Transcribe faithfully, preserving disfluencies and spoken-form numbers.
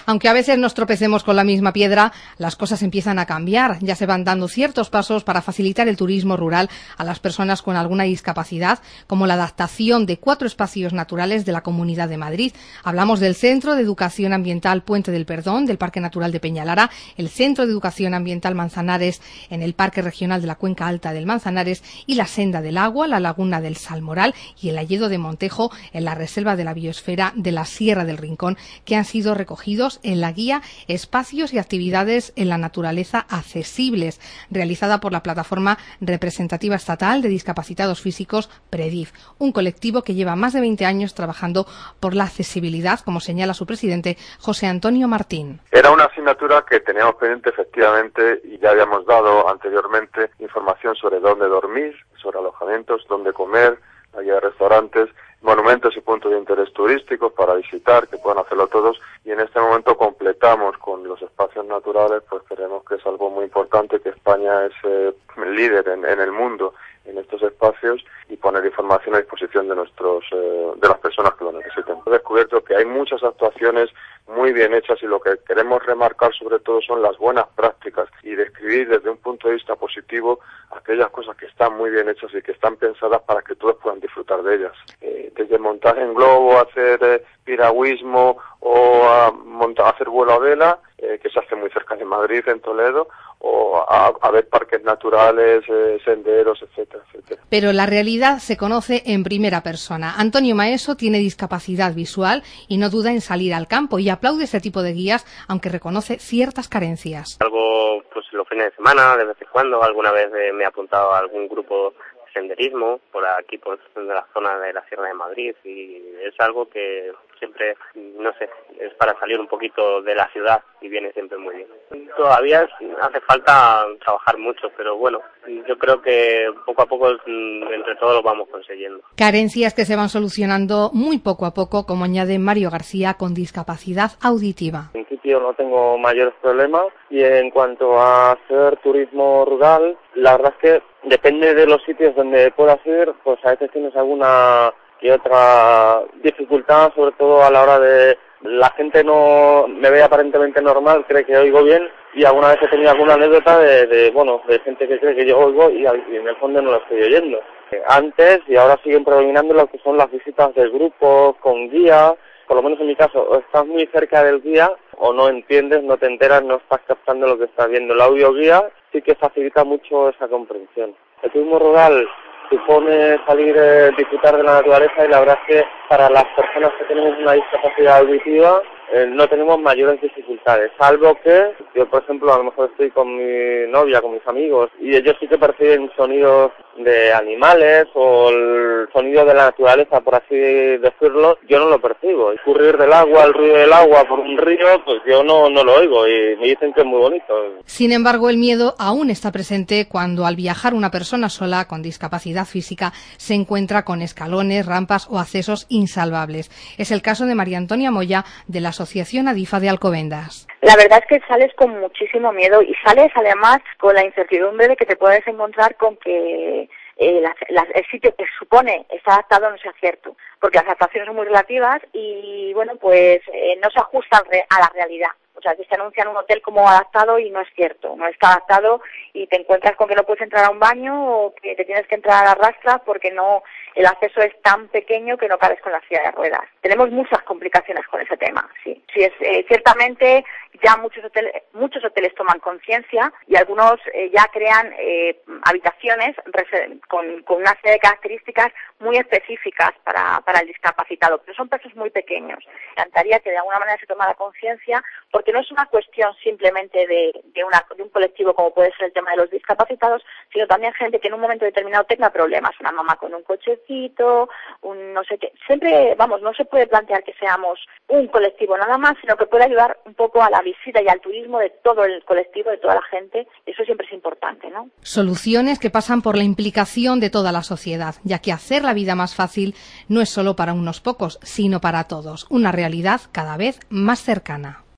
Aunque a veces nos tropecemos con la misma piedra, las cosas empiezan a cambiar. Ya se van dando ciertos pasos para facilitar el turismo rural a las personas con alguna discapacidad, como la adaptación de cuatro espacios naturales de la Comunidad de Madrid. Hablamos del Centro de Educación Ambiental Puente del Perdón, del Parque Natural de Peñalara, el Centro de Educación Ambiental Manzanares en el Parque Regional de la Cuenca Alta del Manzanares y la Senda del Agua, la Laguna del Salmoral y el Alledo de Montejo en la Reserva de la Biosfera de la Sierra del Rincón, que han sido recogidos en la guía Espacios y Actividades en la Naturaleza Accesibles, realizada por la Plataforma Representativa Estatal de Discapacitados Físicos, PREDIF, un colectivo que lleva más de veinte años trabajando por la accesibilidad, como señala su presidente, José Antonio Martín. Era una asignatura que teníamos pendiente efectivamente y ya habíamos dado anteriormente información sobre dónde dormir, sobre alojamientos, dónde comer, la guía de restaurantes, monumentos y puntos de interés turísticos para visitar, que puedan hacerlo todos, y en este momento completamos con los espacios naturales, pues creemos que es algo muy importante, que España es eh, líder en, en el mundo en estos espacios y poner información a disposición de nuestros eh, de las personas que lo necesiten. He descubierto que hay muchas actuaciones muy bien hechas y lo que queremos remarcar sobre todo son las buenas prácticas y describir desde un punto de vista positivo aquellas cosas que están muy bien hechas y que están pensadas para que todos puedan disfrutar de ellas. Eh, desde montar en globo, hacer eh, piragüismo o a montar, hacer vuelo a vela, eh, que se hace muy cerca de Madrid, en Toledo, o a, a ver parques naturales, eh, senderos, etcétera, etcétera. Pero la realidad se conoce en primera persona. Antonio Maeso tiene discapacidad visual y no duda en salir al campo y aplaude este tipo de guías, aunque reconoce ciertas carencias. Algo, pues los fines de semana, de vez en cuando, alguna vez eh, me he apuntado a algún grupo de senderismo por aquí, por la zona de la Sierra de Madrid, y es algo que siempre, no sé, es para salir un poquito de la ciudad y viene siempre muy bien. Todavía hace falta trabajar mucho, pero bueno, yo creo que poco a poco entre todos lo vamos consiguiendo. Carencias que se van solucionando muy poco a poco, como añade Mario García, con discapacidad auditiva. En principio no tengo mayores problemas y en cuanto a hacer turismo rural, la verdad es que depende de los sitios donde puedas ir, pues a veces tienes alguna que otra dificultad, sobre todo a la hora de la gente no me ve aparentemente normal, cree que oigo bien, y alguna vez he tenido alguna anécdota de, de bueno, de gente que cree que yo oigo y, y en el fondo no lo estoy oyendo. Antes y ahora siguen predominando lo que son las visitas del grupo con guía. Por lo menos en mi caso, o estás muy cerca del guía o no entiendes, no te enteras, no estás captando lo que estás viendo. El audio guía sí que facilita mucho esa comprensión. El turismo rural supone salir, eh, disfrutar de la naturaleza, y la verdad es que para las personas que tenemos una discapacidad auditiva eh, no tenemos mayores dificultades, salvo que yo, por ejemplo, a lo mejor estoy con mi novia, con mis amigos, y ellos sí que perciben sonidos de animales o el sonido de la naturaleza, por así decirlo, yo no lo percibo. El correr del agua, el ruido del agua por un río, pues yo no, no lo oigo y me dicen que es muy bonito. Sin embargo, el miedo aún está presente cuando al viajar una persona sola con discapacidad física se encuentra con escalones, rampas o accesos insalvables. Es el caso de María Antonia Moya, de la Asociación Adifa de Alcobendas. La verdad es que sales con muchísimo miedo y sales además con la incertidumbre de que te puedes encontrar con que eh, la, la, el sitio que supone está adaptado no sea cierto, porque las adaptaciones son muy relativas y bueno, pues eh, no se ajustan re- a la realidad. O sea, que se anuncian un hotel como adaptado y no es cierto, no está adaptado y te encuentras con que no puedes entrar a un baño o que te tienes que entrar a la rastra porque no, el acceso es tan pequeño que no cabes con la silla de ruedas. Tenemos muchas complicaciones con ese tema, sí. Sí, es, eh, ciertamente ya muchos hoteles, muchos hoteles toman conciencia y algunos eh, ya crean eh, habitaciones con, con una serie de características muy específicas para, para el discapacitado, pero son casos muy pequeños. Me encantaría que de alguna manera se tomara conciencia, porque no es una cuestión simplemente de, de, una, de un colectivo como puede ser el tema de los discapacitados, sino también gente que en un momento determinado tenga problemas, una mamá con un cochecito, un no sé qué. Siempre, vamos, no se puede plantear que seamos un colectivo nada más, sino que puede ayudar un poco a la visita y al turismo de todo el colectivo, de toda la gente. Eso siempre es importante, ¿no? Soluciones que pasan por la implicación de toda la sociedad, ya que hacer la vida más fácil no es solo para unos pocos, sino para todos. Una realidad cada vez más cercana.